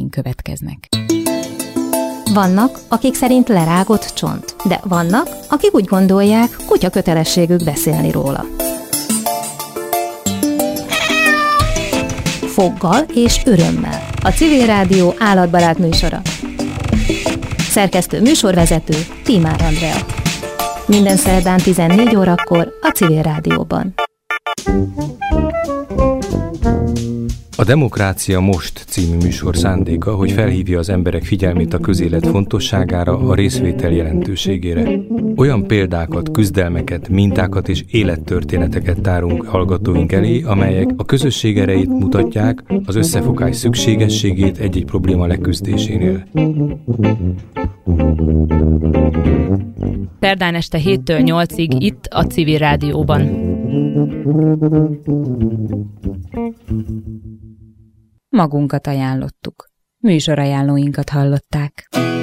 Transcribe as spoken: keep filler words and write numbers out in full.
ajánlóink következnek. Vannak, akik szerint lerágott csont, de vannak, akik úgy gondolják, kutya kötelességük beszélni róla. Foggal és örömmel. A Civil Rádió állatbarát műsora. Szerkesztő műsorvezető Tímár Andrea. Minden szerdán tizennégy órakor a Civil Rádióban. A Demokrácia Most című műsor szándéka, hogy felhívja az emberek figyelmét a közélet fontosságára, a részvétel jelentőségére. Olyan példákat, küzdelmeket, mintákat és élettörténeteket tárunk hallgatóink elé, amelyek a közösség erejét mutatják, az összefogás szükségességét egy-egy probléma leküzdésénél. Szerdán este héttől nyolcig itt a Civil Rádióban. Magunkat ajánlottuk. Műsorajánlóinkat hallották.